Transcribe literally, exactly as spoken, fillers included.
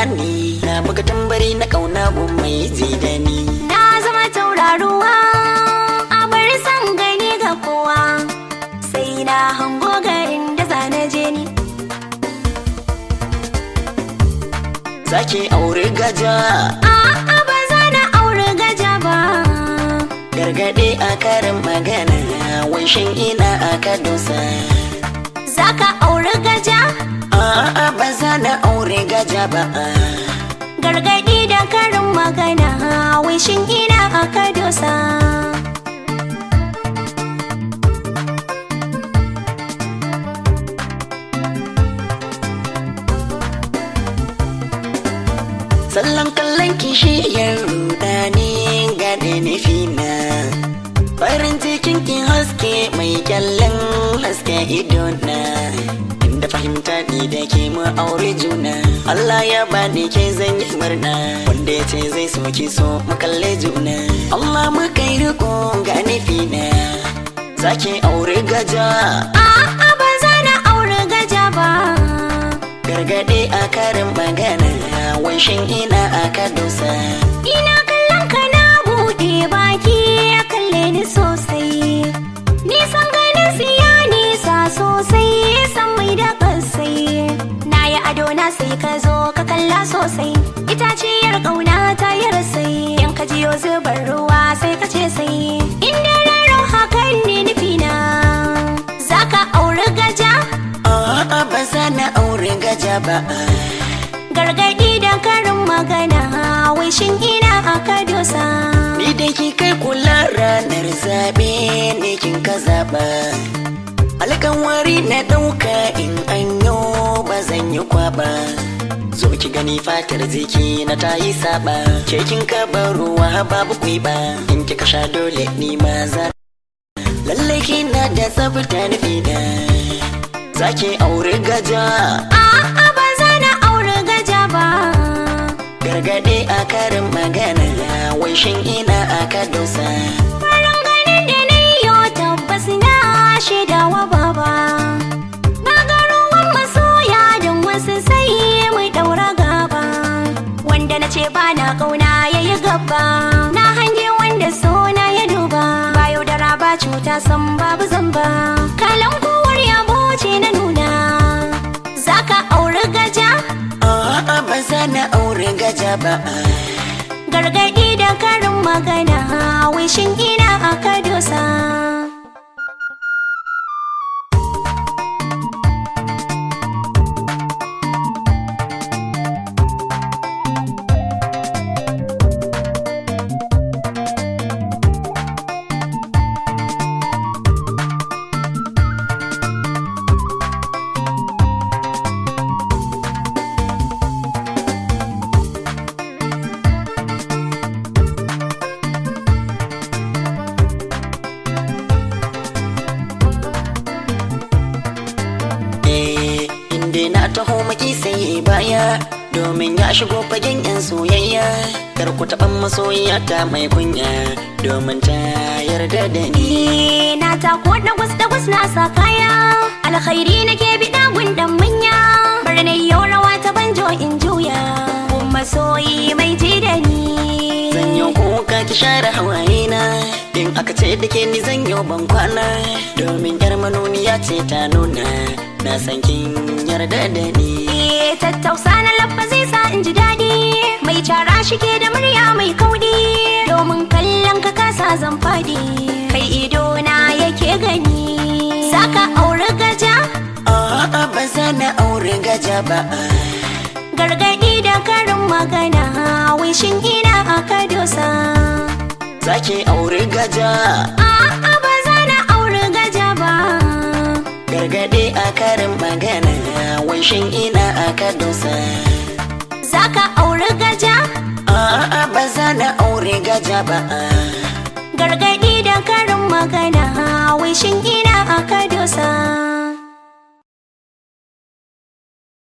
bani na buga tambari na kauna gun mai ji da ni. Na zama tauraruwa a bar san gani ga kowa, sai na hango garin da zana je ni. Zaki aure gaja? A'a ba za na aure gaja ba. Gargaɗe a karin magana, wai shin ina aka dosa? Zaka aure gaja? A'a ba za na aure gaja ba. Gargaɗi da karin magana, wai shin ina aka dosa? Sallan kallon kishiyar rudani gade nufina, farin cikin ki haske mai kyallin haske idona, inda fahimta ni da ke mu aure juna. Allah ya bani ke zan yi murna, wanda ya ce zai so ki so mu kalle juna. Allah mu kai riko ga nufina, zaki aure gaja? A'a ba za na aure gaja ba. Gargaɗe a karin magana, wai shin ina aka dosa? Ina kallon ka na buɗe baki ya kalle ni sosai, nisan ganin siya nisa sosai, san mai da kasai. Na yi ado na sai ka zo ka kalla sosai, itaciyar ƙauna ta yi rasai, in ka jiyo zubar ruwa sai ka ce sai. Inda raro hakan ne nufina, za ka auri gaja? A'a ba za na aure gaja ba. Gargaɗi da karin magana, wai shin ina aka dosa? Ni da ki kai kula ranar zaɓe ne kin ka zaɓa. Alƙawari na ɗauka in an yo ba zan yi kwaba. Zo ki gani fatar jiki na ta yi saɓa, ke kin ka bar ruwa babu kuiba, in kika sha dole ni ma za. Lallai kina da tsafta nufi da, zaki aure gaja? A'a ba za na aure gaja ba. Gargaɗe a karin magana, wai shin ina aka dosa? Farin ganin da na yi tabbas na shaidawa baba. Na ga ruwan masoya don wasu sai mu ɗaura gaba, wanda na ce ba na ƙauna ya yi gaba. Na hange wanda sona ya duba, ba yaudara ba cuta san babu zamba. Kalan kowar yabo ce na nuna, za ka aure gaja? A'a ba za na aure gaja ba. Gargaɗi da karin magana, wai shin ina aka dosa? Na taho maki sai baya, domin ya shigo fagen yan soyayya. Kar ku taɓa masoyiya ta mai kunya, domin ta yarda da ni. Na tako da gwas da gwas na sa kaya, alkhairi nake biɗa gundan manya. Bar na yau rawa ta banjo in juya, kun masoyi mai ji da ni. Zan yi kuka ki share hawaye na, in aka ce da ke ni zan yi ban kwana, domin yar manuniya ce ta nuna, na san kin yarda da ni. Eh tattausa na labba zai sa in ji daɗi, mai cara shi ke da murya mai kaudi, domin kallon ka kasa zan faɗi, kai ido na yake gani. Za ka aure gaja? A'a ba za na aure gaja ba. Gargaɗi da karin magana, wai shin ina aka dosa? Zaki aure gaja? A'a ba za na aure gaja ba. Gargaɗe a karin magana, wai shin ina aka dosa? Za ka aure gaja? A'a ba za na aure gaja ba. Gargaɗi da karin magana,